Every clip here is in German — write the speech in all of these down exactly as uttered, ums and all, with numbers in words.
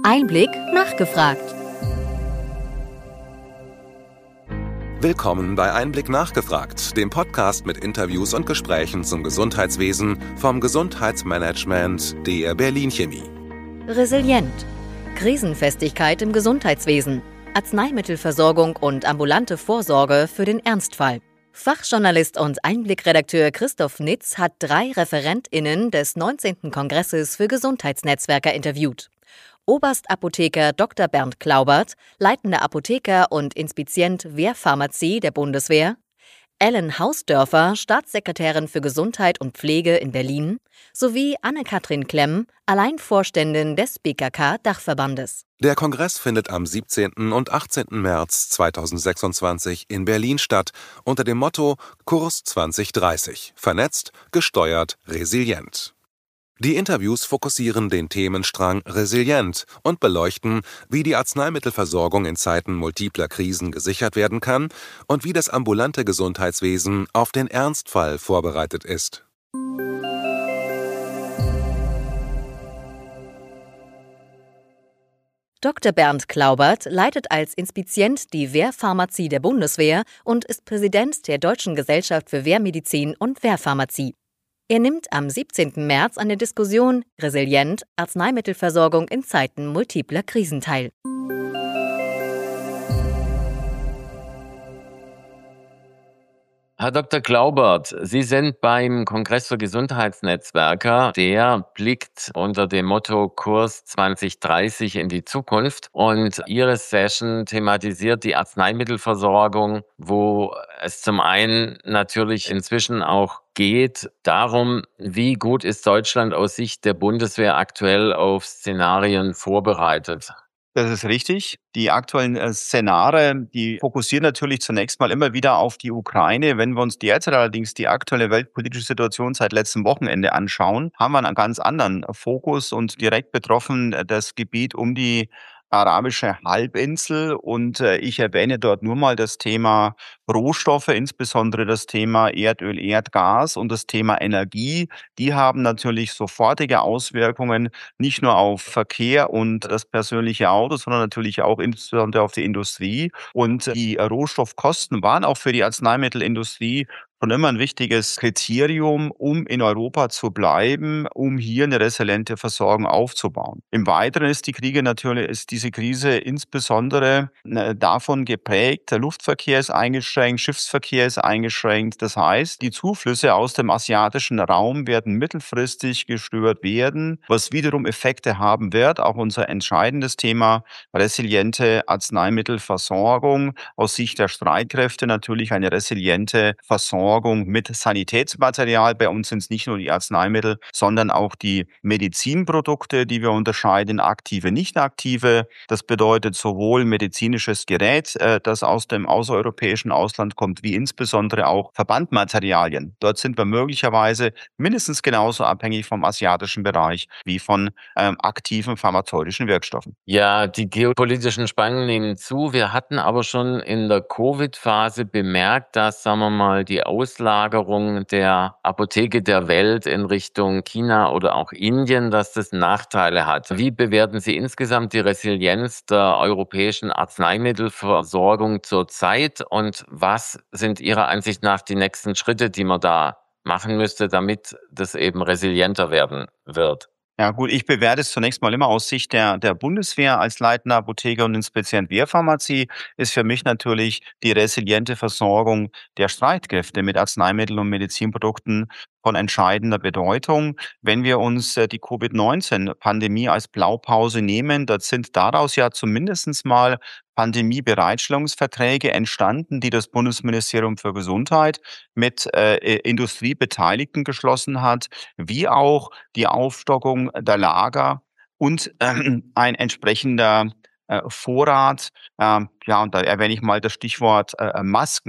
Einblick nachgefragt. Willkommen bei Einblick nachgefragt, dem Podcast mit Interviews und Gesprächen zum Gesundheitswesen vom Gesundheitsmanagement der Berlin Chemie. Resilient. Krisenfestigkeit im Gesundheitswesen. Arzneimittelversorgung und ambulante Vorsorge für den Ernstfall. Fachjournalist und Einblick-Redakteur Christoph Nitz hat drei ReferentInnen des neunzehnten Kongresses für Gesundheitsnetzwerker interviewt. Oberstapotheker Doktor Bernd Klaubert, leitender Apotheker und Inspizient Wehrpharmazie der Bundeswehr, Ellen Hausdörfer, Staatssekretärin für Gesundheit und Pflege in Berlin, sowie Anne-Kathrin Klemm, Alleinvorständin des B K K-Dachverbandes. Der Kongress findet am siebzehnten und achtzehnten März zweitausendsechsundzwanzig in Berlin statt unter dem Motto Kurs zwanzig dreißig – Vernetzt, gesteuert, resilient. Die Interviews fokussieren den Themenstrang Resilient und beleuchten, wie die Arzneimittelversorgung in Zeiten multipler Krisen gesichert werden kann und wie das ambulante Gesundheitswesen auf den Ernstfall vorbereitet ist. Doktor Bernd Klaubert leitet als Inspizient die Wehrpharmazie der Bundeswehr und ist Präsident der Deutschen Gesellschaft für Wehrmedizin und Wehrpharmazie. Er nimmt am siebzehnten März an der Diskussion Resilient – Arzneimittelversorgung in Zeiten multipler Krisen teil. Herr Doktor Klaubert, Sie sind beim Kongress für Gesundheitsnetzwerker. Der blickt unter dem Motto Kurs zwanzig dreißig in die Zukunft. Und Ihre Session thematisiert die Arzneimittelversorgung, wo es zum einen natürlich inzwischen auch geht darum, wie gut ist Deutschland aus Sicht der Bundeswehr aktuell auf Szenarien vorbereitet? Das ist richtig. Die aktuellen äh, Szenarien, die fokussieren natürlich zunächst mal immer wieder auf die Ukraine. Wenn wir uns derzeit allerdings die aktuelle weltpolitische Situation seit letztem Wochenende anschauen, haben wir einen ganz anderen Fokus und direkt betroffen äh, das Gebiet um die arabische Halbinsel. Und äh, ich erwähne dort nur mal das Thema Rohstoffe, insbesondere das Thema Erdöl, Erdgas und das Thema Energie. Die haben natürlich sofortige Auswirkungen nicht nur auf Verkehr und das persönliche Auto, sondern natürlich auch insbesondere auf die Industrie. Und die Rohstoffkosten waren auch für die Arzneimittelindustrie schon immer ein wichtiges Kriterium, um in Europa zu bleiben, um hier eine resiliente Versorgung aufzubauen. Im Weiteren ist die Kriege natürlich, ist diese Krise insbesondere äh, davon geprägt, der Luftverkehr ist eingeschränkt, Schiffsverkehr ist eingeschränkt. Das heißt, die Zuflüsse aus dem asiatischen Raum werden mittelfristig gestört werden, was wiederum Effekte haben wird. Auch unser entscheidendes Thema resiliente Arzneimittelversorgung aus Sicht der Streitkräfte natürlich eine resiliente Versorgung mit Sanitätsmaterial. Bei uns sind es nicht nur die Arzneimittel, sondern auch die Medizinprodukte, die wir unterscheiden, aktive, nicht aktive. Das bedeutet sowohl medizinisches Gerät, äh, das aus dem außereuropäischen Ausland kommt, wie insbesondere auch Verbandmaterialien. Dort sind wir möglicherweise mindestens genauso abhängig vom asiatischen Bereich wie von ähm, aktiven pharmazeutischen Wirkstoffen. Ja, die geopolitischen Spannungen nehmen zu. Wir hatten aber schon in der Covid-Phase bemerkt, dass, sagen wir mal, die Auslagerung der Apotheke der Welt in Richtung China oder auch Indien, dass das Nachteile hat. Wie bewerten Sie insgesamt die Resilienz der europäischen Arzneimittelversorgung zurzeit und was sind Ihrer Ansicht nach die nächsten Schritte, die man da machen müsste, damit das eben resilienter werden wird? Ja gut, ich bewerte es zunächst mal immer aus Sicht der, der Bundeswehr als leitender Apotheker und Inspizient Wehrpharmazie ist für mich natürlich die resiliente Versorgung der Streitkräfte mit Arzneimitteln und Medizinprodukten von entscheidender Bedeutung. Wenn wir uns äh, die Covid neunzehn Pandemie als Blaupause nehmen, da sind daraus ja zumindest mal Pandemiebereitstellungsverträge entstanden, die das Bundesministerium für Gesundheit mit äh, Industriebeteiligten geschlossen hat, wie auch die Aufstockung der Lager und ähm, ein entsprechender äh, Vorrat, ähm, ja, und da erwähne ich mal das Stichwort äh, Masken.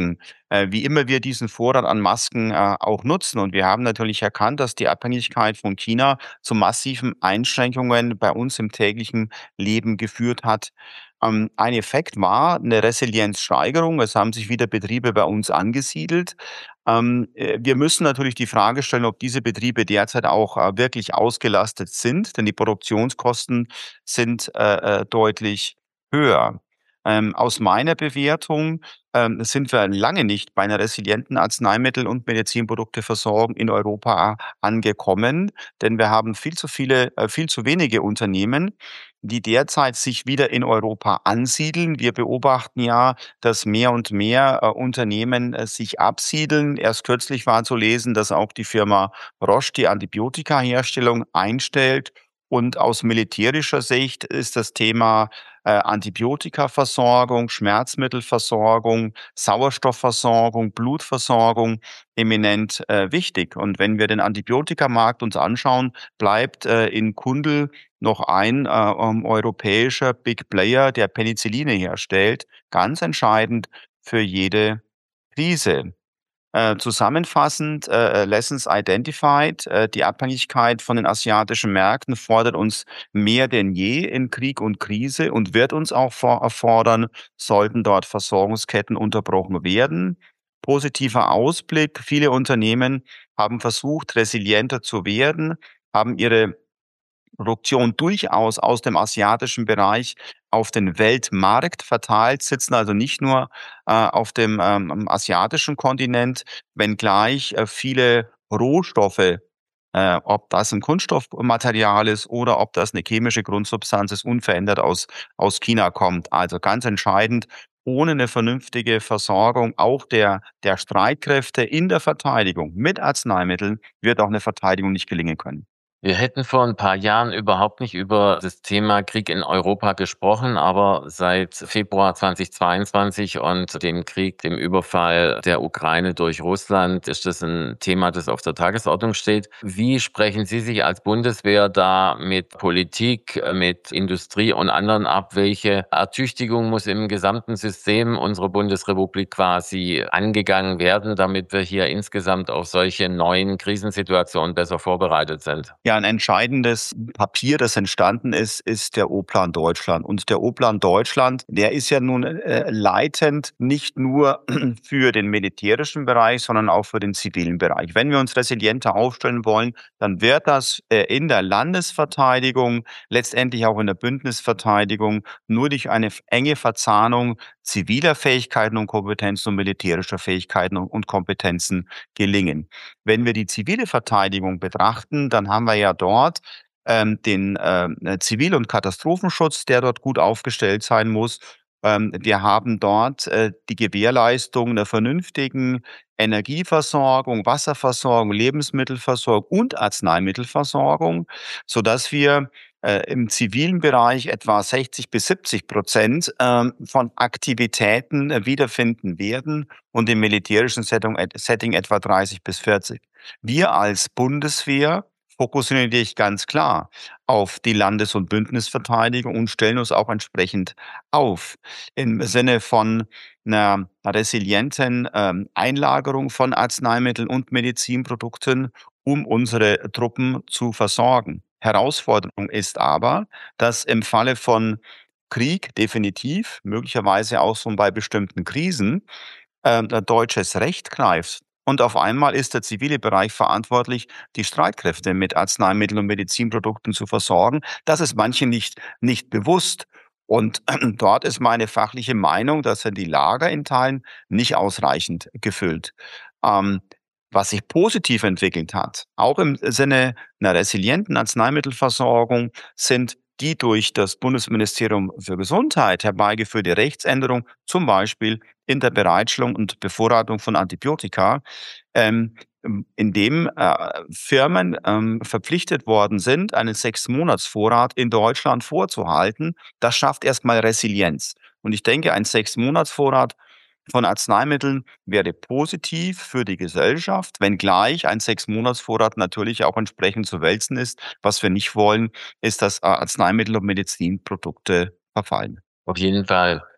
äh, wie immer wir diesen Vorrat an Masken äh, auch nutzen. Und wir haben natürlich erkannt, dass die Abhängigkeit von China zu massiven Einschränkungen bei uns im täglichen Leben geführt hat. Ähm, ein Effekt war eine Resilienzsteigerung. Es haben sich wieder Betriebe bei uns angesiedelt. Ähm, äh, wir müssen natürlich die Frage stellen, ob diese Betriebe derzeit auch äh, wirklich ausgelastet sind, denn die Produktionskosten sind äh, äh, deutlich höher. Ähm, aus meiner Bewertung ähm, sind wir lange nicht bei einer resilienten Arzneimittel- und Medizinprodukteversorgung in Europa angekommen, denn wir haben viel zu viele, äh, viel zu wenige Unternehmen, die derzeit sich wieder in Europa ansiedeln. Wir beobachten ja, dass mehr und mehr äh, Unternehmen äh, sich absiedeln. Erst kürzlich war zu lesen, dass auch die Firma Roche die Antibiotikaherstellung einstellt. Und aus militärischer Sicht ist das Thema äh, Antibiotikaversorgung, Schmerzmittelversorgung, Sauerstoffversorgung, Blutversorgung eminent äh, wichtig. Und wenn wir den Antibiotikamarkt uns anschauen, bleibt äh, in Kundl noch ein äh, ähm, europäischer Big Player, der Penicilline herstellt, ganz entscheidend für jede Krise. Äh, zusammenfassend, äh, äh, Lessons identified, äh, die Abhängigkeit von den asiatischen Märkten fordert uns mehr denn je in Krieg und Krise und wird uns auch vor erfordern, sollten dort Versorgungsketten unterbrochen werden. Positiver Ausblick: Viele Unternehmen haben versucht, resilienter zu werden, haben ihre Produktion durchaus aus dem asiatischen Bereich auf den Weltmarkt verteilt, sitzen also nicht nur äh, auf dem ähm, asiatischen Kontinent, wenngleich äh, viele Rohstoffe, äh, ob das ein Kunststoffmaterial ist oder ob das eine chemische Grundsubstanz ist, unverändert aus, aus China kommt. Also ganz entscheidend, ohne eine vernünftige Versorgung auch der, der Streitkräfte in der Verteidigung mit Arzneimitteln wird auch eine Verteidigung nicht gelingen können. Wir hätten vor ein paar Jahren überhaupt nicht über das Thema Krieg in Europa gesprochen, aber seit Februar zweitausendzweiundzwanzig und dem Krieg, dem Überfall der Ukraine durch Russland, ist das ein Thema, das auf der Tagesordnung steht. Wie sprechen Sie sich als Bundeswehr da mit Politik, mit Industrie und anderen ab? Welche Ertüchtigung muss im gesamten System unserer Bundesrepublik quasi angegangen werden, damit wir hier insgesamt auf solche neuen Krisensituationen besser vorbereitet sind? Ja, ein entscheidendes Papier, das entstanden ist, ist der O-Plan Deutschland. Und der O-Plan Deutschland, der ist ja nun äh, leitend nicht nur für den militärischen Bereich, sondern auch für den zivilen Bereich. Wenn wir uns resilienter aufstellen wollen, dann wird das äh, in der Landesverteidigung, letztendlich auch in der Bündnisverteidigung, nur durch eine enge Verzahnung ziviler Fähigkeiten und Kompetenzen und militärischer Fähigkeiten und Kompetenzen gelingen. Wenn wir die zivile Verteidigung betrachten, dann haben wir ja dort ähm, den äh, Zivil- und Katastrophenschutz, der dort gut aufgestellt sein muss. Ähm, wir haben dort äh, die Gewährleistung einer vernünftigen Energieversorgung, Wasserversorgung, Lebensmittelversorgung und Arzneimittelversorgung, sodass wir äh, im zivilen Bereich etwa sechzig bis siebzig Prozent ähm, von Aktivitäten äh, wiederfinden werden und im militärischen Setting, Setting etwa dreißig bis vierzig. Wir als Bundeswehr fokussieren dich ganz klar auf die Landes- und Bündnisverteidigung und stellen uns auch entsprechend auf im Sinne von einer resilienten ähm, Einlagerung von Arzneimitteln und Medizinprodukten, um unsere Truppen zu versorgen. Herausforderung ist aber, dass im Falle von Krieg definitiv, möglicherweise auch schon bei bestimmten Krisen, äh, deutsches Recht greift. Und auf einmal ist der zivile Bereich verantwortlich, die Streitkräfte mit Arzneimitteln und Medizinprodukten zu versorgen. Das ist manchen nicht, nicht bewusst. Und dort ist meine fachliche Meinung, dass sind die Lager in Teilen nicht ausreichend gefüllt. Ähm, was sich positiv entwickelt hat, auch im Sinne einer resilienten Arzneimittelversorgung, sind die durch das Bundesministerium für Gesundheit herbeigeführte Rechtsänderung, zum Beispiel in der Bereitstellung und Bevorratung von Antibiotika, ähm, in dem äh, Firmen ähm, verpflichtet worden sind, einen Sechs-Monats-Vorrat in Deutschland vorzuhalten. Das schafft erstmal Resilienz. Und ich denke, ein Sechs-Monats-Vorrat von Arzneimitteln wäre positiv für die Gesellschaft, wenngleich ein Sechs-Monats-Vorrat natürlich auch entsprechend zu wälzen ist. Was wir nicht wollen, ist, dass äh, Arzneimittel und Medizinprodukte verfallen. Auf jeden Fall.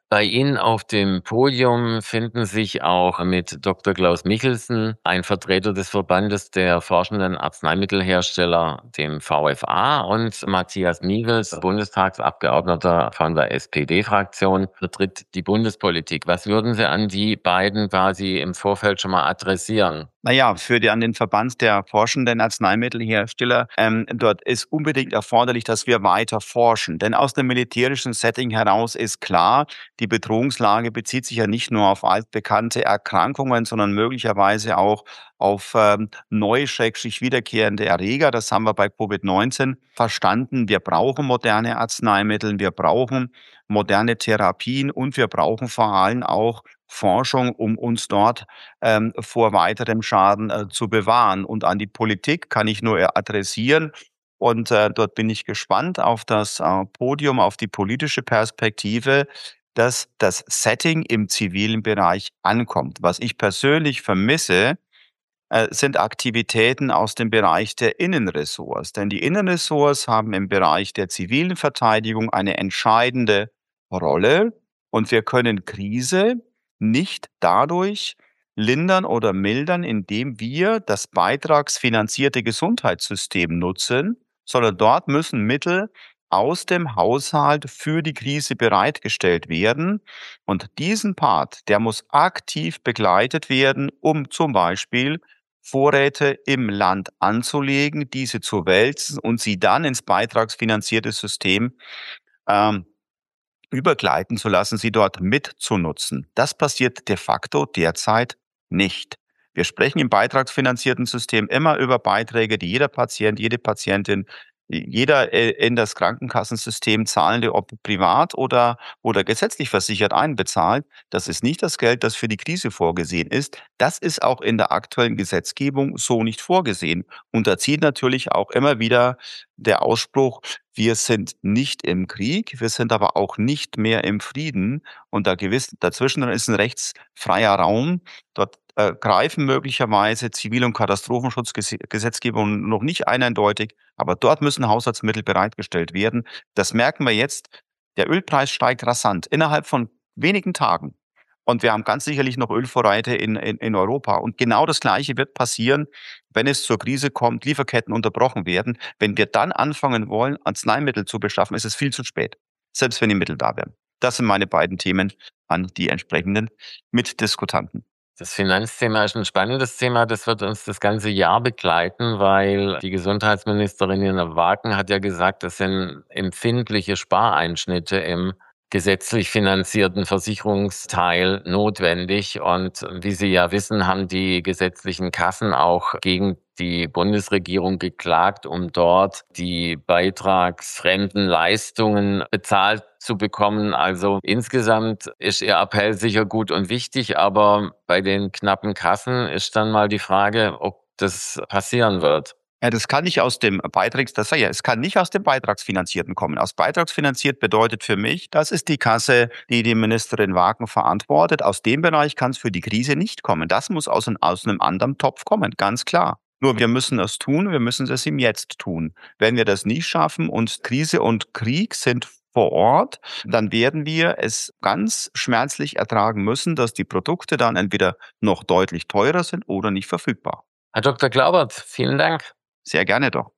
Bei Ihnen auf dem Podium finden sich auch mit Doktor Klaus Michelsen, ein Vertreter des Verbandes der forschenden Arzneimittelhersteller, dem V F A, und Matthias Miewels, Bundestagsabgeordneter von der S P D-Fraktion, vertritt die Bundespolitik. Was würden Sie an die beiden quasi im Vorfeld schon mal adressieren? Naja, für die, an den Verband der forschenden Arzneimittelhersteller, ähm, dort ist unbedingt erforderlich, dass wir weiter forschen. Denn aus dem militärischen Setting heraus ist klar, die Bedrohungslage bezieht sich ja nicht nur auf altbekannte Erkrankungen, sondern möglicherweise auch auf ähm, neu schrägstrich wiederkehrende Erreger. Das haben wir bei Covid neunzehn verstanden. Wir brauchen moderne Arzneimittel, wir brauchen moderne Therapien und wir brauchen vor allem auch Forschung, um uns dort ähm, vor weiterem Schaden äh, zu bewahren. Und an die Politik kann ich nur äh, adressieren. Und äh, dort bin ich gespannt auf das äh, Podium, auf die politische Perspektive, dass das Setting im zivilen Bereich ankommt. Was ich persönlich vermisse, äh, sind Aktivitäten aus dem Bereich der Innenressorts. Denn die Innenressorts haben im Bereich der zivilen Verteidigung eine entscheidende Rolle. Und wir können Krise nicht dadurch lindern oder mildern, indem wir das beitragsfinanzierte Gesundheitssystem nutzen, sondern dort müssen Mittel aus dem Haushalt für die Krise bereitgestellt werden. Und diesen Part, der muss aktiv begleitet werden, um zum Beispiel Vorräte im Land anzulegen, diese zu wälzen und sie dann ins beitragsfinanzierte System ähm, übergleiten zu lassen, sie dort mitzunutzen. Das passiert de facto derzeit nicht. Wir sprechen im beitragsfinanzierten System immer über Beiträge, die jeder Patient, jede Patientin, jeder äh, in das Krankenkassensystem zahlende, ob privat oder, oder gesetzlich versichert, einbezahlt. Das ist nicht das Geld, das für die Krise vorgesehen ist. Das ist auch in der aktuellen Gesetzgebung so nicht vorgesehen. Und da zieht natürlich auch immer wieder der Ausspruch, wir sind nicht im Krieg, wir sind aber auch nicht mehr im Frieden. Und da gewiss, dazwischen ist ein rechtsfreier Raum. Dort äh, greifen möglicherweise Zivil- und Katastrophenschutzgesetzgebung noch nicht eindeutig, aber dort müssen Haushaltsmittel bereitgestellt werden. Das merken wir jetzt. Der Ölpreis steigt rasant innerhalb von wenigen Tagen. Und wir haben ganz sicherlich noch Ölvorräte in, in, in Europa. Und genau das Gleiche wird passieren, wenn es zur Krise kommt, Lieferketten unterbrochen werden. Wenn wir dann anfangen wollen, Arzneimittel zu beschaffen, ist es viel zu spät, selbst wenn die Mittel da wären. Das sind meine beiden Themen an die entsprechenden Mitdiskutanten. Das Finanzthema ist ein spannendes Thema. Das wird uns das ganze Jahr begleiten, weil die Gesundheitsministerin Nina Wagen hat ja gesagt, es sind empfindliche Spareinschnitte im gesetzlich finanzierten Versicherungsteil notwendig. Und wie Sie ja wissen, haben die gesetzlichen Kassen auch gegen die Bundesregierung geklagt, um dort die beitragsfremden Leistungen bezahlt zu bekommen. Also insgesamt ist Ihr Appell sicher gut und wichtig, aber bei den knappen Kassen ist dann mal die Frage, ob das passieren wird. Ja, das kann nicht aus dem Beitrags, das ja, es kann nicht aus dem Beitragsfinanzierten kommen. Aus Beitragsfinanziert bedeutet für mich, das ist die Kasse, die die Ministerin Wagen verantwortet. Aus dem Bereich kann es für die Krise nicht kommen. Das muss aus, ein, aus einem anderen Topf kommen, ganz klar. Nur wir müssen es tun, wir müssen es im Jetzt tun. Wenn wir das nicht schaffen und Krise und Krieg sind vor Ort, dann werden wir es ganz schmerzlich ertragen müssen, dass die Produkte dann entweder noch deutlich teurer sind oder nicht verfügbar. Herr Doktor Glaubert, vielen Dank. Sehr gerne doch.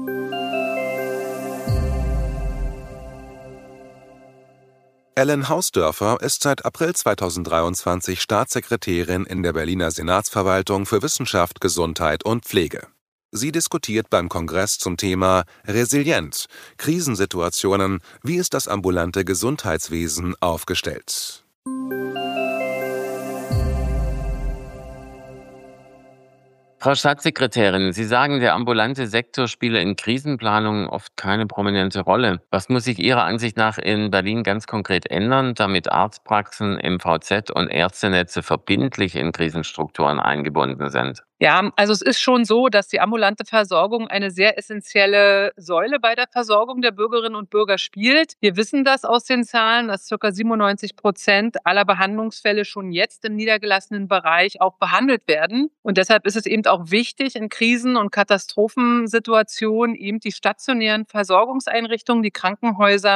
Ellen Hausdörfer ist seit April zweitausenddreiundzwanzig Staatssekretärin in der Berliner Senatsverwaltung für Wissenschaft, Gesundheit und Pflege. Sie diskutiert beim Kongress zum Thema Resilient, Krisensituationen, wie ist das ambulante Gesundheitswesen aufgestellt? Frau Staatssekretärin, Sie sagen, der ambulante Sektor spiele in Krisenplanungen oft keine prominente Rolle. Was muss sich Ihrer Ansicht nach in Berlin ganz konkret ändern, damit Arztpraxen, M V Z und Ärztenetze verbindlich in Krisenstrukturen eingebunden sind? Ja, also es ist schon so, dass die ambulante Versorgung eine sehr essentielle Säule bei der Versorgung der Bürgerinnen und Bürger spielt. Wir wissen das aus den Zahlen, dass ca. siebenundneunzig Prozent aller Behandlungsfälle schon jetzt im niedergelassenen Bereich auch behandelt werden. Und deshalb ist es eben auch wichtig, in Krisen- und Katastrophensituationen eben die stationären Versorgungseinrichtungen, die Krankenhäuser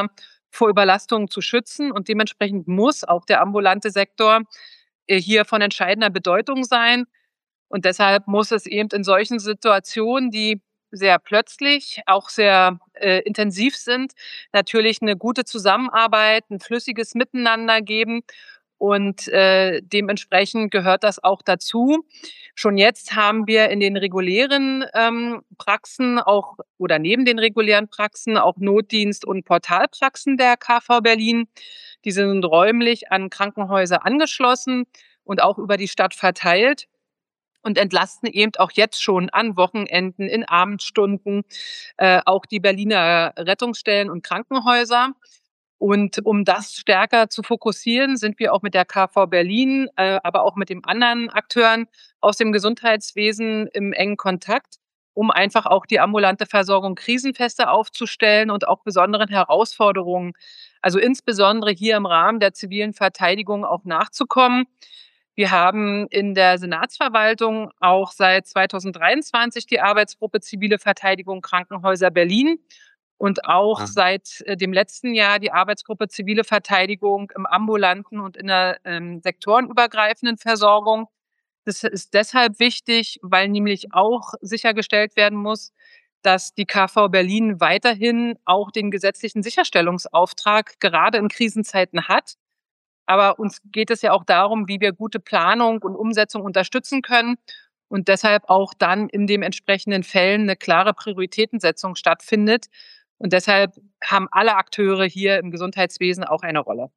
vor Überlastung zu schützen. Und dementsprechend muss auch der ambulante Sektor äh, hier von entscheidender Bedeutung sein. Und deshalb muss es eben in solchen Situationen, die sehr plötzlich, auch sehr äh, intensiv sind, natürlich eine gute Zusammenarbeit, ein flüssiges Miteinander geben. Und äh, dementsprechend gehört das auch dazu. Schon jetzt haben wir in den regulären ähm, Praxen auch oder neben den regulären Praxen auch Notdienst- und Portalpraxen der K V Berlin. Die sind räumlich an Krankenhäuser angeschlossen und auch über die Stadt verteilt und entlasten eben auch jetzt schon an Wochenenden, in Abendstunden äh, auch die Berliner Rettungsstellen und Krankenhäuser. Und um das stärker zu fokussieren, sind wir auch mit der K V Berlin, äh, aber auch mit den anderen Akteuren aus dem Gesundheitswesen im engen Kontakt, um einfach auch die ambulante Versorgung krisenfester aufzustellen und auch besonderen Herausforderungen, also insbesondere hier im Rahmen der zivilen Verteidigung auch nachzukommen. Wir haben in der Senatsverwaltung auch seit zweitausenddreiundzwanzig die Arbeitsgruppe Zivile Verteidigung Krankenhäuser Berlin und auch Ja. seit äh, dem letzten Jahr die Arbeitsgruppe Zivile Verteidigung im ambulanten und in der ähm, sektorenübergreifenden Versorgung. Das ist deshalb wichtig, weil nämlich auch sichergestellt werden muss, dass die K V Berlin weiterhin auch den gesetzlichen Sicherstellungsauftrag gerade in Krisenzeiten hat. Aber uns geht es ja auch darum, wie wir gute Planung und Umsetzung unterstützen können und deshalb auch dann in den entsprechenden Fällen eine klare Prioritätensetzung stattfindet. Und deshalb haben alle Akteure hier im Gesundheitswesen auch eine Rolle.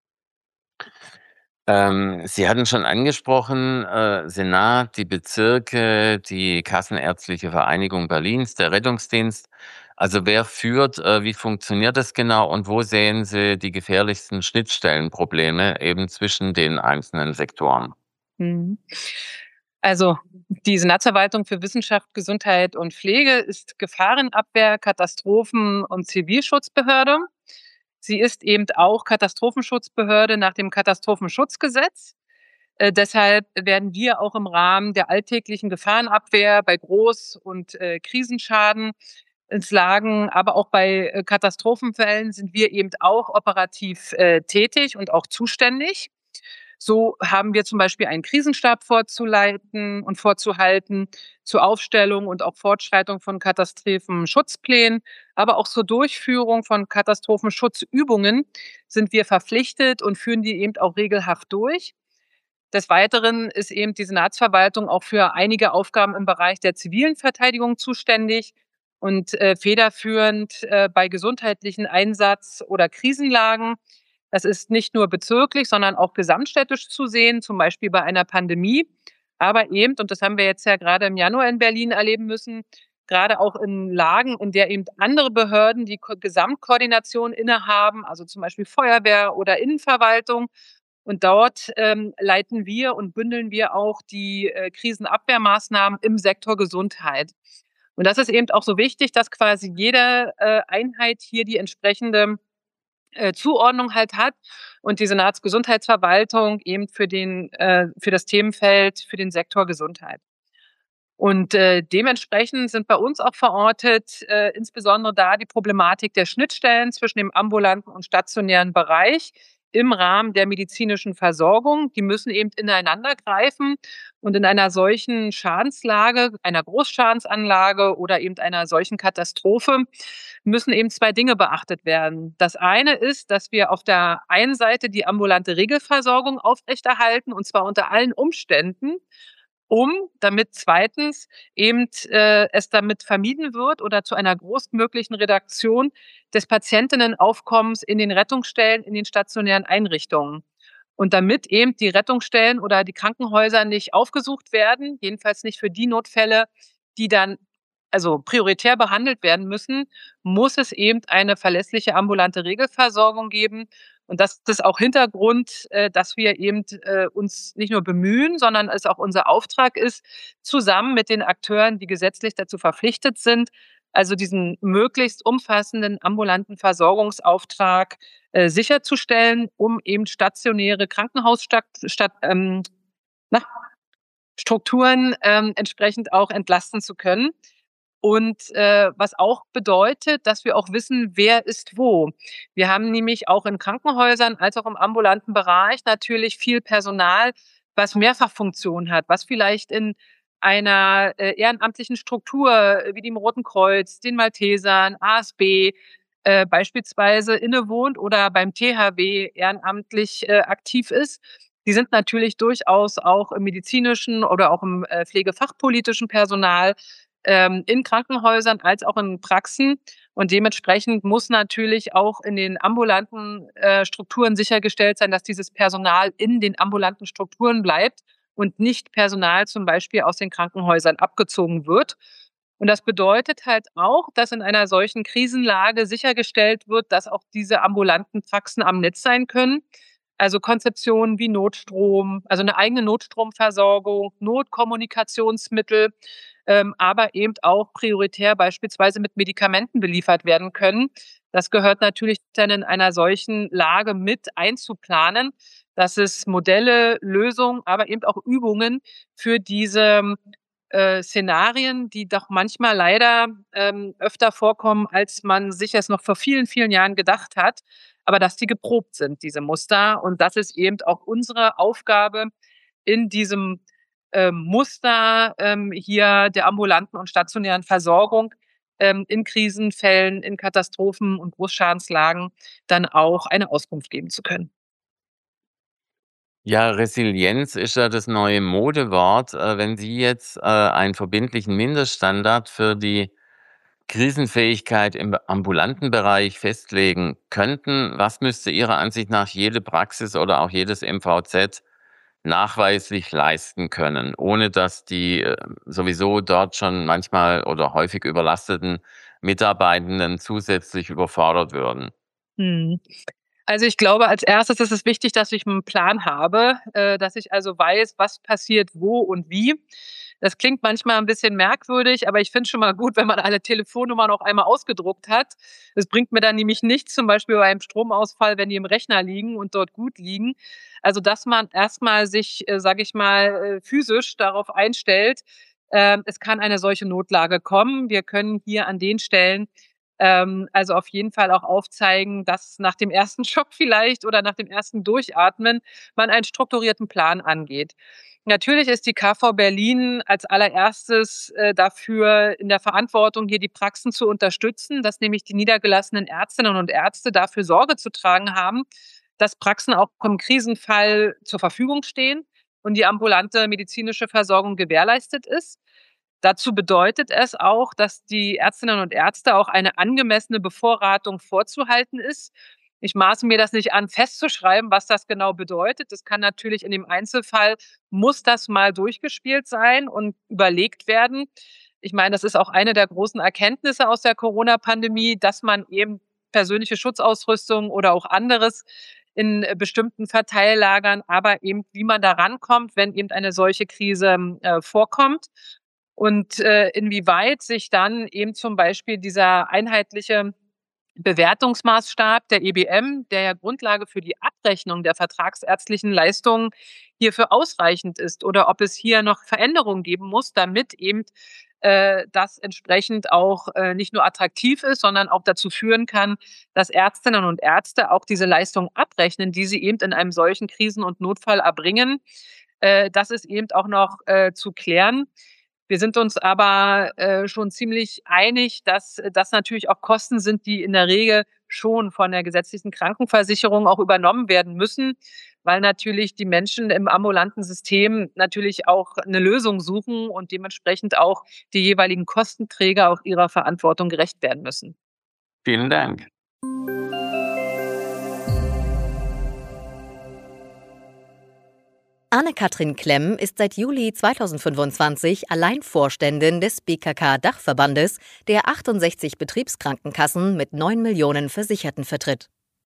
Ähm, Sie hatten schon angesprochen, äh, Senat, die Bezirke, die Kassenärztliche Vereinigung Berlins, der Rettungsdienst. Also wer führt, äh, wie funktioniert das genau und wo sehen Sie die gefährlichsten Schnittstellenprobleme eben zwischen den einzelnen Sektoren? Mhm. Also die Senatsverwaltung für Wissenschaft, Gesundheit und Pflege ist Gefahrenabwehr, Katastrophen- und Zivilschutzbehörde. Sie ist eben auch Katastrophenschutzbehörde nach dem Katastrophenschutzgesetz. Äh, deshalb werden wir auch im Rahmen der alltäglichen Gefahrenabwehr bei Groß- und äh, Krisenschaden ins Lagen, aber auch bei äh, Katastrophenfällen sind wir eben auch operativ äh, tätig und auch zuständig. So haben wir zum Beispiel einen Krisenstab vorzuleiten und vorzuhalten zur Aufstellung und auch Fortschreitung von Katastrophenschutzplänen, aber auch zur Durchführung von Katastrophenschutzübungen sind wir verpflichtet und führen die eben auch regelhaft durch. Des Weiteren ist eben die Senatsverwaltung auch für einige Aufgaben im Bereich der zivilen Verteidigung zuständig und äh, federführend äh, bei gesundheitlichen Einsatz- oder Krisenlagen. Das ist nicht nur bezirklich, sondern auch gesamtstädtisch zu sehen, zum Beispiel bei einer Pandemie. Aber eben, und das haben wir jetzt ja gerade im Januar in Berlin erleben müssen, gerade auch in Lagen, in der eben andere Behörden die Ko- Gesamtkoordination innehaben, also zum Beispiel Feuerwehr oder Innenverwaltung. Und dort ähm, leiten wir und bündeln wir auch die äh, Krisenabwehrmaßnahmen im Sektor Gesundheit. Und das ist eben auch so wichtig, dass quasi jede äh, Einheit hier die entsprechende äh, Zuordnung halt hat und die Senatsgesundheitsverwaltung eben für den äh, für das Themenfeld für den Sektor Gesundheit. Und äh, dementsprechend sind bei uns auch verortet äh, insbesondere da die Problematik der Schnittstellen zwischen dem ambulanten und stationären Bereich im Rahmen der medizinischen Versorgung. Die müssen eben ineinander greifen und in einer solchen Schadenslage, einer Großschadensanlage oder eben einer solchen Katastrophe müssen eben zwei Dinge beachtet werden. Das eine ist, dass wir auf der einen Seite die ambulante Regelversorgung aufrechterhalten und zwar unter allen Umständen, um damit zweitens eben äh, es damit vermieden wird oder zu einer größtmöglichen Reduktion des Patientinnenaufkommens in den Rettungsstellen, in den stationären Einrichtungen. Und damit eben die Rettungsstellen oder die Krankenhäuser nicht aufgesucht werden, jedenfalls nicht für die Notfälle, die dann also prioritär behandelt werden müssen, muss es eben eine verlässliche ambulante Regelversorgung geben. Und das ist auch Hintergrund, äh, dass wir eben äh, uns nicht nur bemühen, sondern es auch unser Auftrag ist, zusammen mit den Akteuren, die gesetzlich dazu verpflichtet sind, also diesen möglichst umfassenden ambulanten Versorgungsauftrag äh, sicherzustellen, um eben stationäre Krankenhausstadt, Stadt, ähm, na, Strukturen ähm, entsprechend auch entlasten zu können. Und äh, was auch bedeutet, dass wir auch wissen, wer ist wo. Wir haben nämlich auch in Krankenhäusern als auch im ambulanten Bereich natürlich viel Personal, was Mehrfachfunktionen hat, was vielleicht in einer äh, ehrenamtlichen Struktur äh, wie dem Roten Kreuz, den Maltesern, A S B äh, beispielsweise innewohnt oder beim T H W ehrenamtlich äh, aktiv ist. Die sind natürlich durchaus auch im medizinischen oder auch im äh, pflegefachpolitischen Personal ähm, in Krankenhäusern als auch in Praxen. Und dementsprechend muss natürlich auch in den ambulanten äh, Strukturen sichergestellt sein, dass dieses Personal in den ambulanten Strukturen bleibt und nicht Personal zum Beispiel aus den Krankenhäusern abgezogen wird. Und das bedeutet halt auch, dass in einer solchen Krisenlage sichergestellt wird, dass auch diese ambulanten Praxen am Netz sein können. Also Konzeptionen wie Notstrom, also eine eigene Notstromversorgung, Notkommunikationsmittel, ähm, aber eben auch prioritär beispielsweise mit Medikamenten beliefert werden können. Das gehört natürlich dann in einer solchen Lage mit einzuplanen, dass es Modelle, Lösungen, aber eben auch Übungen für diese äh, Szenarien, die doch manchmal leider ähm, öfter vorkommen, als man sich es noch vor vielen, vielen Jahren gedacht hat, aber dass die geprobt sind, diese Muster. Und das ist eben auch unsere Aufgabe in diesem ähm, Muster ähm, hier der ambulanten und stationären Versorgung ähm, in Krisenfällen, in Katastrophen und Großschadenslagen dann auch eine Auskunft geben zu können. Ja, Resilienz ist ja das neue Modewort. Äh, wenn Sie jetzt äh, einen verbindlichen Mindeststandard für die Krisenfähigkeit im ambulanten Bereich festlegen könnten, was müsste Ihrer Ansicht nach jede Praxis oder auch jedes M V Z nachweislich leisten können, ohne dass die äh, sowieso dort schon manchmal oder häufig überlasteten Mitarbeitenden zusätzlich überfordert würden? Hm. Also ich glaube, als erstes ist es wichtig, dass ich einen Plan habe, äh, dass ich also weiß, was passiert wo und wie. Das klingt manchmal ein bisschen merkwürdig, aber ich finde es schon mal gut, wenn man alle Telefonnummern auch einmal ausgedruckt hat. Es bringt mir dann nämlich nichts, zum Beispiel bei einem Stromausfall, wenn die im Rechner liegen und dort gut liegen. Also, dass man erst mal sich, äh, sage ich mal, äh, physisch darauf einstellt, ähm, es kann eine solche Notlage kommen. Wir können hier an den Stellen ähm, also auf jeden Fall auch aufzeigen, dass nach dem ersten Schock vielleicht oder nach dem ersten Durchatmen man einen strukturierten Plan angeht. Natürlich ist die K V Berlin als allererstes äh, dafür in der Verantwortung, hier die Praxen zu unterstützen, dass nämlich die niedergelassenen Ärztinnen und Ärzte dafür Sorge zu tragen haben, dass Praxen auch im Krisenfall zur Verfügung stehen und die ambulante medizinische Versorgung gewährleistet ist. Dazu bedeutet es auch, dass die Ärztinnen und Ärzte auch eine angemessene Bevorratung vorzuhalten ist. Ich maße mir das nicht an, festzuschreiben, was das genau bedeutet. Das kann natürlich in dem Einzelfall, muss das mal durchgespielt sein und überlegt werden. Ich meine, das ist auch eine der großen Erkenntnisse aus der Corona-Pandemie, dass man eben persönliche Schutzausrüstung oder auch anderes in bestimmten Verteillagern, aber eben, wie man da rankommt, wenn eben eine solche Krise äh, vorkommt. Und äh, inwieweit sich dann eben zum Beispiel dieser einheitliche Bewertungsmaßstab der E B M, der ja Grundlage für die Abrechnung der vertragsärztlichen Leistungen hierfür ausreichend ist oder ob es hier noch Veränderungen geben muss, damit eben äh, das entsprechend auch äh, nicht nur attraktiv ist, sondern auch dazu führen kann, dass Ärztinnen und Ärzte auch diese Leistungen abrechnen, die sie eben in einem solchen Krisen- und Notfall erbringen. Äh, das ist eben auch noch äh, zu klären. Wir sind uns aber äh, schon ziemlich einig, dass das natürlich auch Kosten sind, die in der Regel schon von der gesetzlichen Krankenversicherung auch übernommen werden müssen, weil natürlich die Menschen im ambulanten System natürlich auch eine Lösung suchen und dementsprechend auch die jeweiligen Kostenträger auch ihrer Verantwortung gerecht werden müssen. Vielen Dank. Anne-Kathrin Klemm ist seit Juli zweitausendfünfundzwanzig Alleinvorständin des B K K-Dachverbandes, der achtundsechzig Betriebskrankenkassen mit neun Millionen Versicherten vertritt.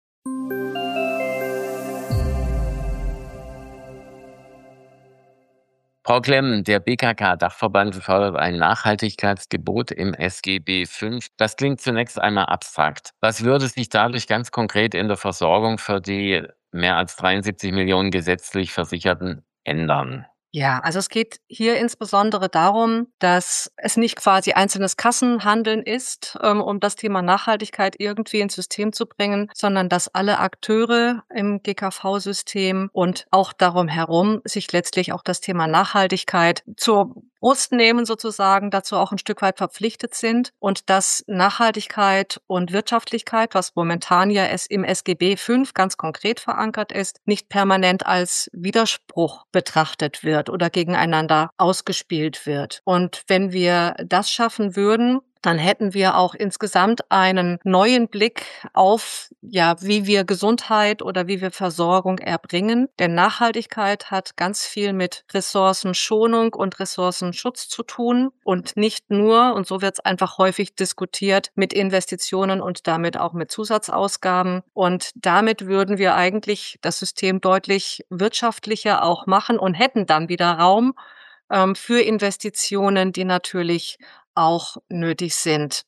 Frau Klemm, der B K K-Dachverband fordert ein Nachhaltigkeitsgebot im S G B fünf. Das klingt zunächst einmal abstrakt. Was würde sich dadurch ganz konkret in der Versorgung für die mehr als dreiundsiebzig Millionen gesetzlich Versicherten ändern? Ja, also es geht hier insbesondere darum, dass es nicht quasi einzelnes Kassenhandeln ist, ähm, um das Thema Nachhaltigkeit irgendwie ins System zu bringen, sondern dass alle Akteure im G K V-System und auch darum herum sich letztlich auch das Thema Nachhaltigkeit zur Brust nehmen sozusagen, dazu auch ein Stück weit verpflichtet sind und dass Nachhaltigkeit und Wirtschaftlichkeit, was momentan ja es im S G B fünf ganz konkret verankert ist, nicht permanent als Widerspruch betrachtet wird oder gegeneinander ausgespielt wird. Und wenn wir das schaffen würden, dann hätten wir auch insgesamt einen neuen Blick auf, ja, wie wir Gesundheit oder wie wir Versorgung erbringen. Denn Nachhaltigkeit hat ganz viel mit Ressourcenschonung und Ressourcenschutz zu tun und nicht nur, und so wird es einfach häufig diskutiert, mit Investitionen und damit auch mit Zusatzausgaben. Und damit würden wir eigentlich das System deutlich wirtschaftlicher auch machen und hätten dann wieder Raum ähm, für Investitionen, die natürlich auch nötig sind.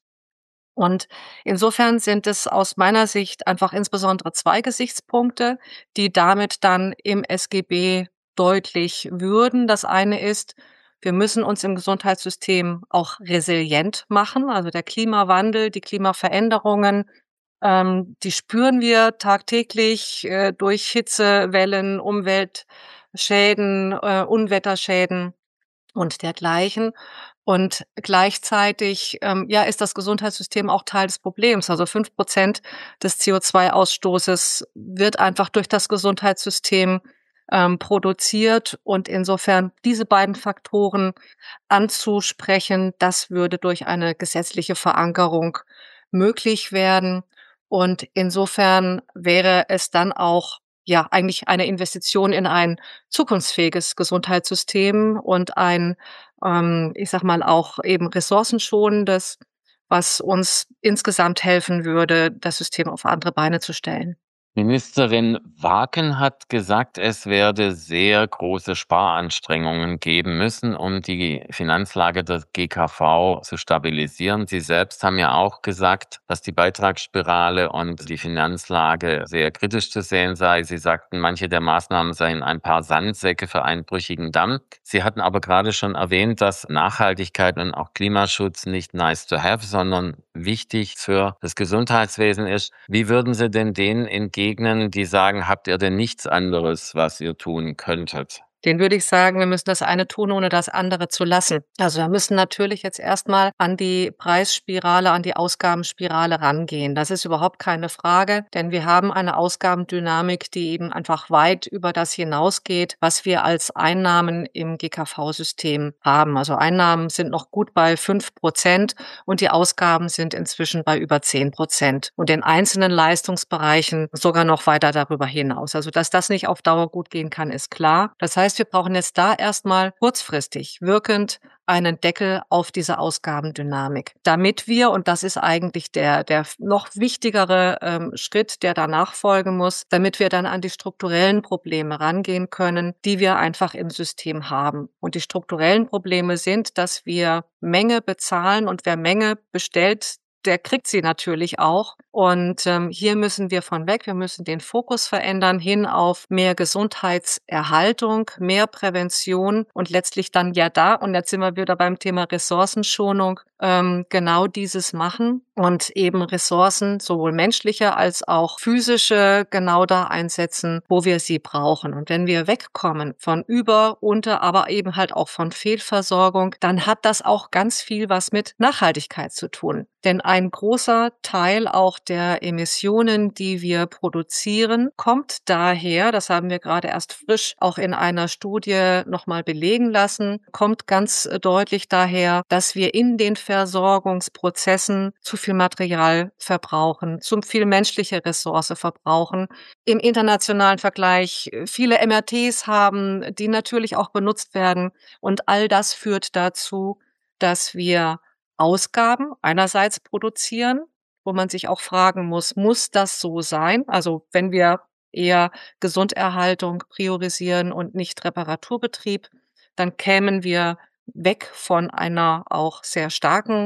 Und insofern sind es aus meiner Sicht einfach insbesondere zwei Gesichtspunkte, die damit dann im S G B deutlich würden. Das eine ist, wir müssen uns im Gesundheitssystem auch resilient machen. Also der Klimawandel, die Klimaveränderungen, ähm, die spüren wir tagtäglich äh, durch Hitzewellen, Umweltschäden, äh, Unwetterschäden und dergleichen. Und gleichzeitig, ähm, ja, ist das Gesundheitssystem auch Teil des Problems. Also fünf Prozent des C O zwei Ausstoßes wird einfach durch das Gesundheitssystem ähm, produziert. Und insofern diese beiden Faktoren anzusprechen, das würde durch eine gesetzliche Verankerung möglich werden. Und insofern wäre es dann auch ja eigentlich eine Investition in ein zukunftsfähiges Gesundheitssystem und ein, ähm, ich sag mal, auch eben ressourcenschonendes, was uns insgesamt helfen würde, das System auf andere Beine zu stellen. Ministerin Waken hat gesagt, es werde sehr große Sparanstrengungen geben müssen, um die Finanzlage der G K V zu stabilisieren. Sie selbst haben ja auch gesagt, dass die Beitragsspirale und die Finanzlage sehr kritisch zu sehen sei. Sie sagten, manche der Maßnahmen seien ein paar Sandsäcke für einen brüchigen Damm. Sie hatten aber gerade schon erwähnt, dass Nachhaltigkeit und auch Klimaschutz nicht nice to have, sondern wichtig für das Gesundheitswesen ist. Wie würden Sie denn denen entgegnen, die sagen, habt ihr denn nichts anderes, was ihr tun könntet? Den würde ich sagen, wir müssen das eine tun, ohne das andere zu lassen. Also wir müssen natürlich jetzt erstmal an die Preisspirale, an die Ausgabenspirale rangehen. Das ist überhaupt keine Frage, denn wir haben eine Ausgabendynamik, die eben einfach weit über das hinausgeht, was wir als Einnahmen im G K V-System haben. Also Einnahmen sind noch gut bei fünf Prozent und die Ausgaben sind inzwischen bei über zehn Prozent und in einzelnen Leistungsbereichen sogar noch weiter darüber hinaus. Also dass das nicht auf Dauer gut gehen kann, ist klar. Das heißt, wir brauchen jetzt da erstmal kurzfristig wirkend einen Deckel auf diese Ausgabendynamik, damit wir, und das ist eigentlich der, der noch wichtigere ähm, Schritt, der danach folgen muss, damit wir dann an die strukturellen Probleme rangehen können, die wir einfach im System haben. Und die strukturellen Probleme sind, dass wir Menge bezahlen und wer Menge bestellt, der kriegt sie natürlich auch. Und ähm, hier müssen wir von weg, wir müssen den Fokus verändern hin auf mehr Gesundheitserhaltung, mehr Prävention und letztlich dann ja da, und jetzt sind wir wieder beim Thema Ressourcenschonung, ähm, genau dieses machen und eben Ressourcen, sowohl menschliche als auch physische, genau da einsetzen, wo wir sie brauchen. Und wenn wir wegkommen von Über-, Unter-, aber eben halt auch von Fehlversorgung, dann hat das auch ganz viel was mit Nachhaltigkeit zu tun. Denn ein großer Teil auch der Emissionen, die wir produzieren, kommt daher, das haben wir gerade erst frisch auch in einer Studie nochmal belegen lassen, kommt ganz deutlich daher, dass wir in den Versorgungsprozessen zu viel Material verbrauchen, zu viel menschliche Ressource verbrauchen. Im internationalen Vergleich viele M R Ts haben, die natürlich auch benutzt werden. Und all das führt dazu, dass wir Ausgaben einerseits produzieren, wo man sich auch fragen muss, muss das so sein? Also wenn wir eher Gesunderhaltung priorisieren und nicht Reparaturbetrieb, dann kämen wir weg von einer auch sehr starken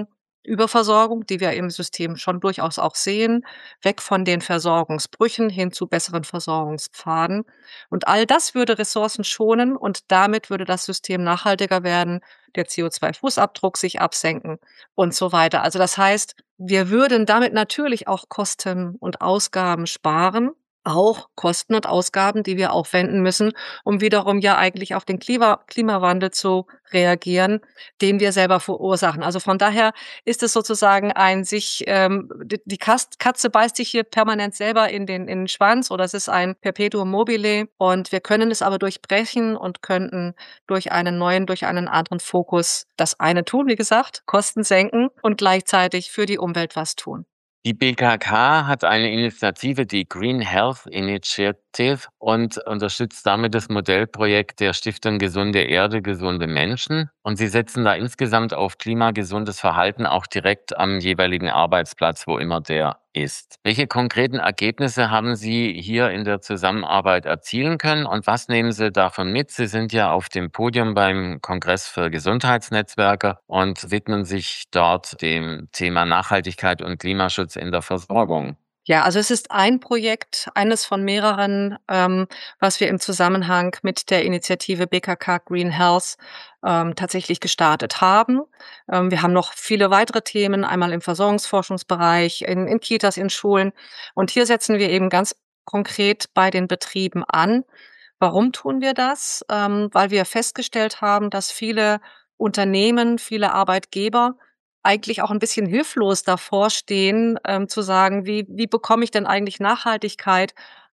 Überversorgung, die wir im System schon durchaus auch sehen, weg von den Versorgungsbrüchen hin zu besseren Versorgungspfaden. Und all das würde Ressourcen schonen und damit würde das System nachhaltiger werden, der C O zwei Fußabdruck sich absenken und so weiter. Also das heißt, wir würden damit natürlich auch Kosten und Ausgaben sparen, auch Kosten und Ausgaben, die wir aufwenden müssen, um wiederum ja eigentlich auf den Klima Klimawandel zu reagieren, den wir selber verursachen. Also von daher ist es sozusagen ein sich, ähm, die, die Katze beißt sich hier permanent selber in den, in den Schwanz, oder es ist ein Perpetuum mobile, und wir können es aber durchbrechen und könnten durch einen neuen, durch einen anderen Fokus das eine tun, wie gesagt, Kosten senken und gleichzeitig für die Umwelt was tun. Die B K K hat eine Initiative, die Green Health Initiative, und unterstützt damit das Modellprojekt der Stiftung Gesunde Erde, gesunde Menschen. Und sie setzen da insgesamt auf klimagesundes Verhalten auch direkt am jeweiligen Arbeitsplatz, wo immer der ist. Welche konkreten Ergebnisse haben Sie hier in der Zusammenarbeit erzielen können und was nehmen Sie davon mit? Sie sind ja auf dem Podium beim Kongress für Gesundheitsnetzwerke und widmen sich dort dem Thema Nachhaltigkeit und Klimaschutz in der Versorgung. Ja, also es ist ein Projekt, eines von mehreren, ähm, was wir im Zusammenhang mit der Initiative B K K Green Health ähm, tatsächlich gestartet haben. Ähm, wir haben noch viele weitere Themen, einmal im Versorgungsforschungsbereich, in, in Kitas, in Schulen. Und hier setzen wir eben ganz konkret bei den Betrieben an. Warum tun wir das? Ähm, weil wir festgestellt haben, dass viele Unternehmen, viele Arbeitgeber eigentlich auch ein bisschen hilflos davor stehen, ähm, zu sagen, wie wie bekomme ich denn eigentlich Nachhaltigkeit,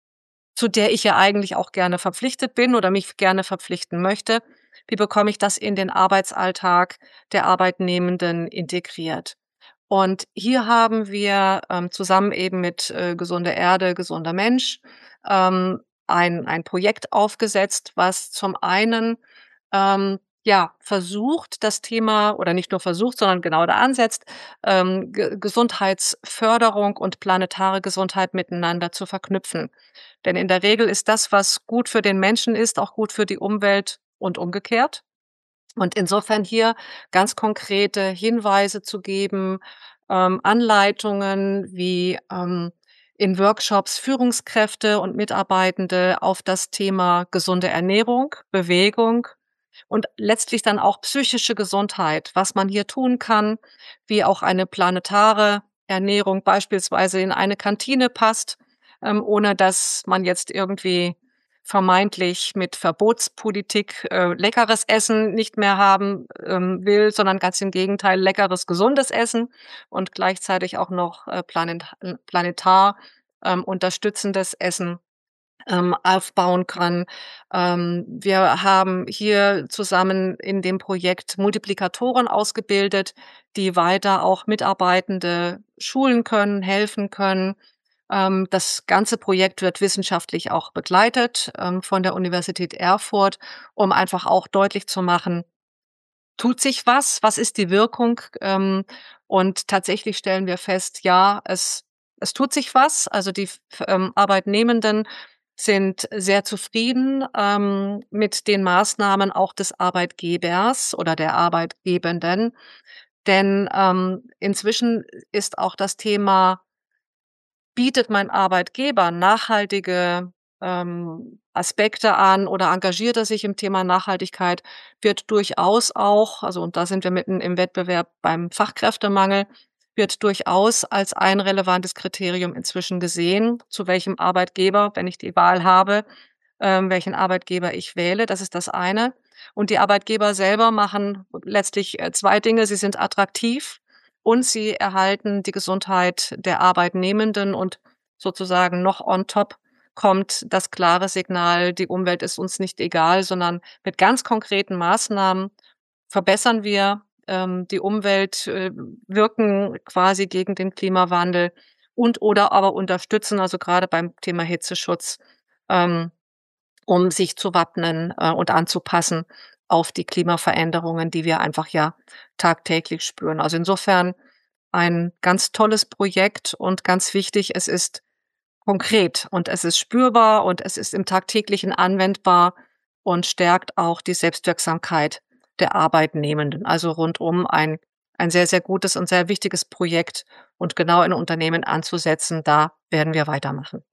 zu der ich ja eigentlich auch gerne verpflichtet bin oder mich gerne verpflichten möchte, wie bekomme ich das in den Arbeitsalltag der Arbeitnehmenden integriert? Und hier haben wir ähm, zusammen eben mit äh, Gesunde Erde, gesunder Mensch ähm, ein ein Projekt aufgesetzt, was zum einen ähm, ja, versucht, das Thema, oder nicht nur versucht, sondern genau da ansetzt, ähm, Ge Gesundheitsförderung und planetare Gesundheit miteinander zu verknüpfen. Denn in der Regel ist das, was gut für den Menschen ist, auch gut für die Umwelt und umgekehrt. Und insofern hier ganz konkrete Hinweise zu geben, ähm, Anleitungen, wie ähm, in Workshops Führungskräfte und Mitarbeitende auf das Thema gesunde Ernährung, Bewegung und letztlich dann auch psychische Gesundheit, was man hier tun kann, wie auch eine planetare Ernährung beispielsweise in eine Kantine passt, ähm, ohne dass man jetzt irgendwie vermeintlich mit Verbotspolitik äh, leckeres Essen nicht mehr haben ähm, will, sondern ganz im Gegenteil leckeres, gesundes Essen und gleichzeitig auch noch äh, planet planetar ähm, unterstützendes Essen ähm, aufbauen kann. Ähm, wir haben hier zusammen in dem Projekt Multiplikatoren ausgebildet, die weiter auch Mitarbeitende schulen können, helfen können. Ähm, das ganze Projekt wird wissenschaftlich auch begleitet ähm, von der Universität Erfurt, um einfach auch deutlich zu machen, tut sich was? Was ist die Wirkung? Ähm, und tatsächlich stellen wir fest, ja, es es tut sich was. Also die f ähm, Arbeitnehmenden sind sehr zufrieden ähm, mit den Maßnahmen auch des Arbeitgebers oder der Arbeitgebenden. Denn ähm, inzwischen ist auch das Thema: Bietet mein Arbeitgeber nachhaltige ähm, Aspekte an oder engagiert er sich im Thema Nachhaltigkeit, wird durchaus auch, also und da sind wir mitten im Wettbewerb beim Fachkräftemangel, wird durchaus als ein relevantes Kriterium inzwischen gesehen, zu welchem Arbeitgeber, wenn ich die Wahl habe, ähm, welchen Arbeitgeber ich wähle. Das ist das eine. Und die Arbeitgeber selber machen letztlich äh, zwei Dinge. Sie sind attraktiv und sie erhalten die Gesundheit der Arbeitnehmenden, und sozusagen noch on top kommt das klare Signal: Die Umwelt ist uns nicht egal, sondern mit ganz konkreten Maßnahmen verbessern wir ähm, die Umwelt, äh, wirken quasi gegen den Klimawandel und oder aber unterstützen, also gerade beim Thema Hitzeschutz, ähm, um sich zu wappnen äh, und anzupassen auf die Klimaveränderungen, die wir einfach ja tagtäglich spüren. Also insofern ein ganz tolles Projekt und ganz wichtig, es ist konkret und es ist spürbar und es ist im Tagtäglichen anwendbar und stärkt auch die Selbstwirksamkeit der Arbeitnehmenden. Also rundum ein, ein sehr, sehr gutes und sehr wichtiges Projekt. Und genau in Unternehmen anzusetzen, da werden wir weitermachen.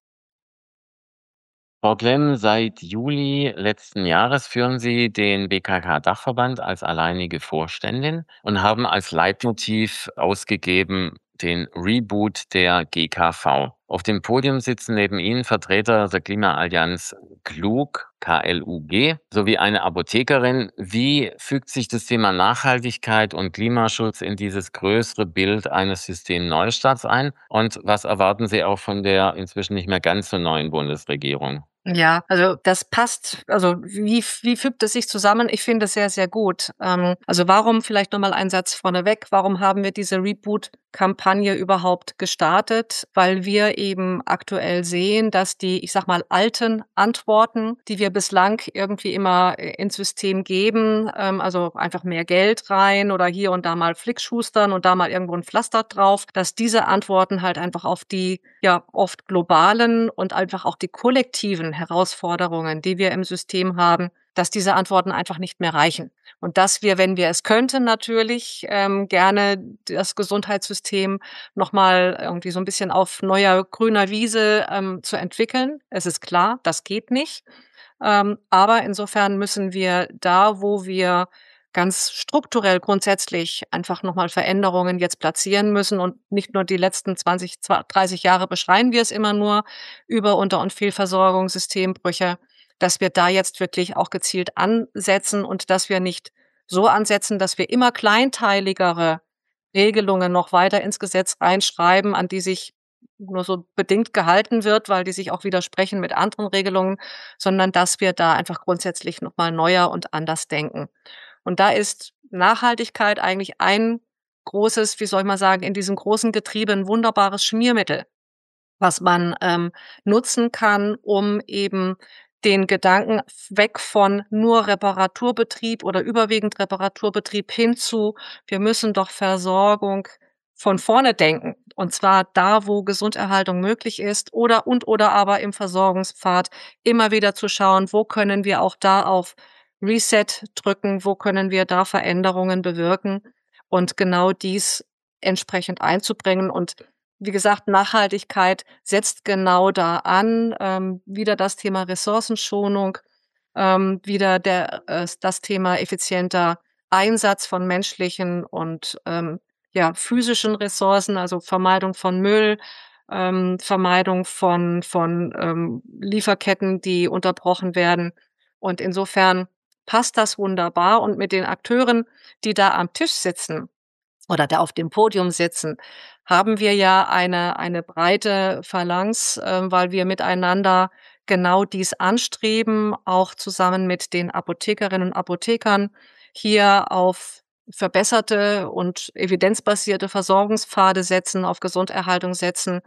Frau Klemm, seit Juli letzten Jahres führen Sie den B K K-Dachverband als alleinige Vorständin und haben als Leitmotiv ausgegeben den Reboot der G K V. Auf dem Podium sitzen neben Ihnen Vertreter der Klimaallianz Klug, K L U G, sowie eine Apothekerin. Wie fügt sich das Thema Nachhaltigkeit und Klimaschutz in dieses größere Bild eines Systemneustarts ein? Und was erwarten Sie auch von der inzwischen nicht mehr ganz so neuen Bundesregierung? Ja, also das passt, also wie, wie fügt es sich zusammen? Ich finde es sehr, sehr gut. Ähm, also warum, vielleicht nochmal ein Satz vorneweg, warum haben wir diese Reboot-Kampagne überhaupt gestartet? Weil wir eben aktuell sehen, dass die, ich sag mal, alten Antworten, die wir bislang irgendwie immer ins System geben, ähm, also einfach mehr Geld rein oder hier und da mal Flickschustern und da mal irgendwo ein Pflaster drauf, dass diese Antworten halt einfach auf die ja oft globalen und einfach auch die kollektiven Herausforderungen, die wir im System haben, dass diese Antworten einfach nicht mehr reichen. Und dass wir, wenn wir es könnten, natürlich ähm, gerne das Gesundheitssystem nochmal irgendwie so ein bisschen auf neuer grüner Wiese ähm, zu entwickeln. Es ist klar, das geht nicht. Ähm, aber insofern müssen wir da, wo wir ganz strukturell grundsätzlich einfach nochmal Veränderungen jetzt platzieren müssen und nicht nur die letzten zwanzig, dreißig Jahre beschreien wir es immer nur, Über-, Unter- und Fehlversorgung, Systembrüche, dass wir da jetzt wirklich auch gezielt ansetzen und dass wir nicht so ansetzen, dass wir immer kleinteiligere Regelungen noch weiter ins Gesetz reinschreiben, an die sich nur so bedingt gehalten wird, weil die sich auch widersprechen mit anderen Regelungen, sondern dass wir da einfach grundsätzlich nochmal neuer und anders denken. Und da ist Nachhaltigkeit eigentlich ein großes, wie soll ich mal sagen, in diesem großen Getriebe ein wunderbares Schmiermittel, was man ähm, nutzen kann, um eben den Gedanken weg von nur Reparaturbetrieb oder überwiegend Reparaturbetrieb hin zu, wir müssen doch Versorgung von vorne denken. Und zwar da, wo Gesunderhaltung möglich ist oder und oder aber im Versorgungspfad immer wieder zu schauen, wo können wir auch da auf Reset drücken, wo können wir da Veränderungen bewirken und genau dies entsprechend einzubringen. Und wie gesagt, Nachhaltigkeit setzt genau da an. Ähm, wieder das Thema Ressourcenschonung, ähm, wieder der, äh, das Thema effizienter Einsatz von menschlichen und ähm, ja, physischen Ressourcen, also Vermeidung von Müll, ähm, Vermeidung von, von ähm, Lieferketten, die unterbrochen werden. Und insofern passt das wunderbar. Und mit den Akteuren, die da am Tisch sitzen oder da auf dem Podium sitzen, haben wir ja eine, eine breite Phalanx, äh, weil wir miteinander genau dies anstreben, auch zusammen mit den Apothekerinnen und Apothekern hier auf verbesserte und evidenzbasierte Versorgungspfade setzen, auf Gesunderhaltung setzen.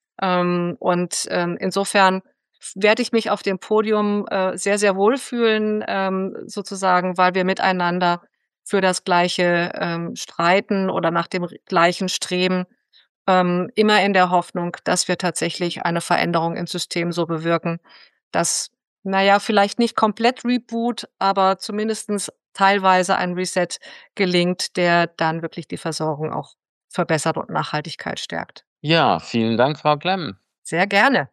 Ähm, und ähm, insofern werde ich mich auf dem Podium äh, sehr, sehr wohlfühlen, ähm, sozusagen, weil wir miteinander für das Gleiche ähm, streiten oder nach dem gleichen streben, ähm, immer in der Hoffnung, dass wir tatsächlich eine Veränderung im System so bewirken, dass, naja, vielleicht nicht komplett Reboot, aber zumindestens teilweise ein Reset gelingt, der dann wirklich die Versorgung auch verbessert und Nachhaltigkeit stärkt. Ja, vielen Dank, Frau Klemm. Sehr gerne.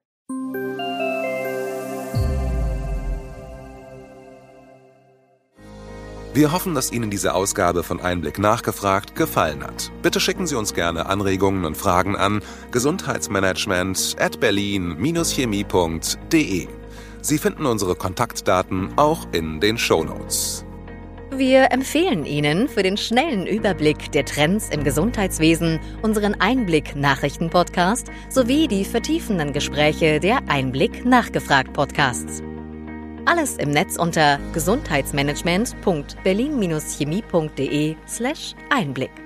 Wir hoffen, dass Ihnen diese Ausgabe von Einblick nachgefragt gefallen hat. Bitte schicken Sie uns gerne Anregungen und Fragen an gesundheitsmanagement at berlin chemie punkt de. Sie finden unsere Kontaktdaten auch in den Shownotes. Wir empfehlen Ihnen für den schnellen Überblick der Trends im Gesundheitswesen unseren Einblick-Nachrichten-Podcast sowie die vertiefenden Gespräche der Einblick-Nachgefragt-Podcasts. Alles im Netz unter gesundheitsmanagement punkt berlin chemie punkt de slash Einblick.